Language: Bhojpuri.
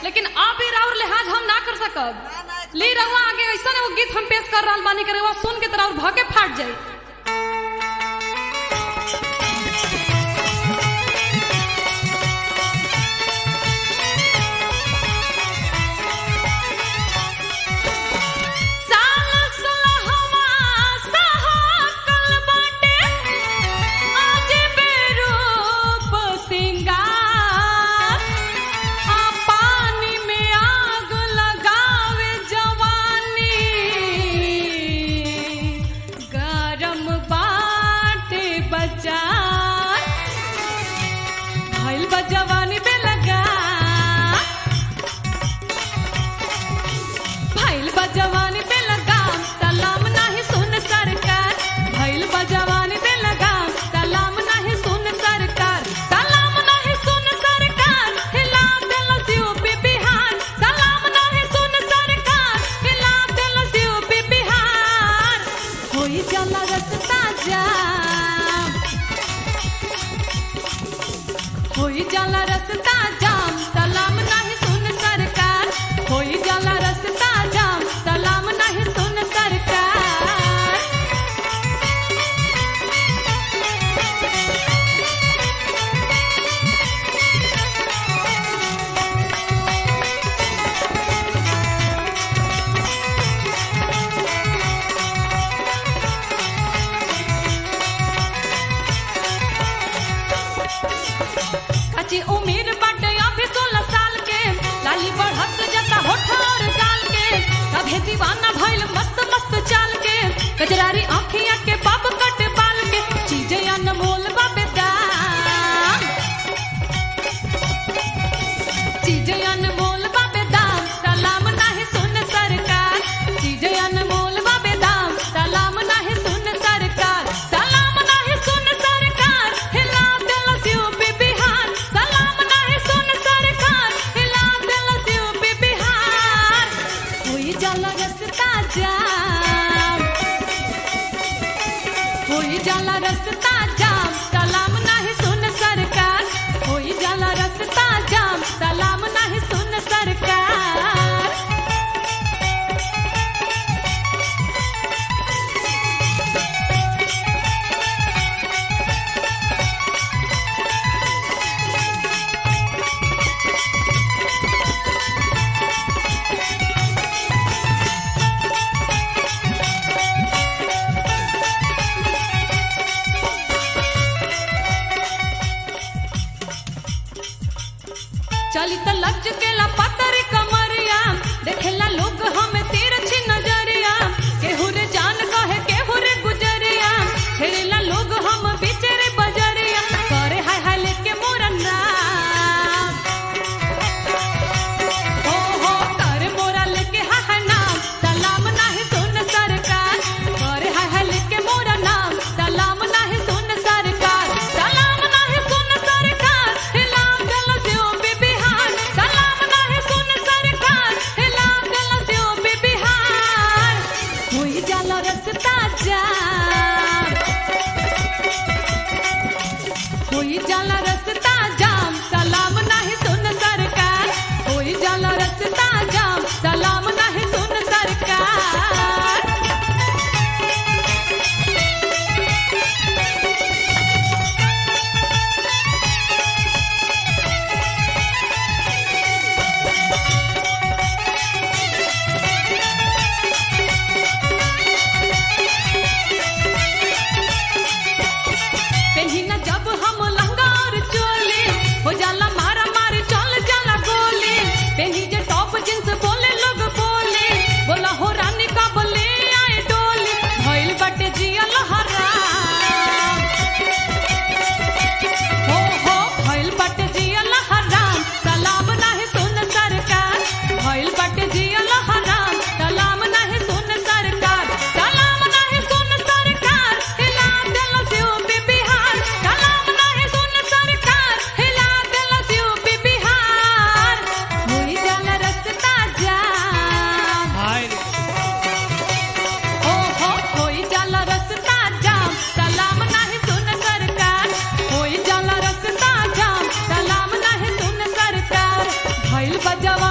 लेकिन अब भी राउर लिहाज हम ना कर सकब। ली रहुआ आगे ऐसा वो गीत हम पेश कर रहा बानी करे सुन के तरह भके फाट जाए। उम्र बाटे अभी 16 साल के लाली बढ़त जाता होठ और गाल के कभी दीवाना भइल मस्त मस्त चाल के कजरारी आँखिया के बाप कट बाल के चीजें अनमोल बाबे दाम चीजें अनमोल बाबे दाम सलाम नाही सुन सरकार चीजें अनमोल बाबे दाम सलाम नाही सुन सरकार सलाम नाही सुन सरकार हिला दिल यूपी बिहार सलाम नाही सुन सरकार हिला दिल यूपी बिहार कोई जाला रस्ता जाम कोई जाला रस्ता जाम सलाम नाही सुन सरकार कोई जाला रस्ता जाम सलाम नाही सुन सरकार। चली त लज के ला पतरी कमरिया देखेला लोग हमें तिरछी नजरिया केहू रे जान कहे केहू रे गुजरिया छेड़ेला लोग हम बेचारे बजरिया करे हाय हाय लेके मोरा नाम हो करे मोरा लेके हाय हाय नाम सलाम नाही सुन सरकार करे हाय हाय लेके मोरा नाम सलाम नाही सुन सरकार सलाम नाही सुन सरकार हिला दिल यूपी बिहार सलाम नाही सुन सरकार हिला दिल यूपी बिहार कोई जाला रस्ता जाम कोई जाला रस्ता जाम सलाम नाही सुन सरकार कोई जाला रस्ता जाम सलाम नाही सुन सरकार। पेहिना जब हम लहंगा और चोली हो जाला मारा मारी चल जाला गोली पेही जे टॉप जींस बोले लोग बोले बोला हो रानी का बोले आए डोली भइल बटे जिया लहरा हो भइल बटे जिया लहरा सलाम नाही सुन सरकार भइल बटे जिया लहरा सलाम नाही सुन सरकार सलाम नाही सुन सरकार हिला दिल यूपी बिहार सलाम नाही सुन सरकार हिला दिल यूपी बिहार कोई जाला रस्ता जाम हो कोई जाला रस्ता जाम सलाम नाही सुन सरकार कोई जाला रस्ता जाम सलाम नाही सुन सरकार भइल बजवा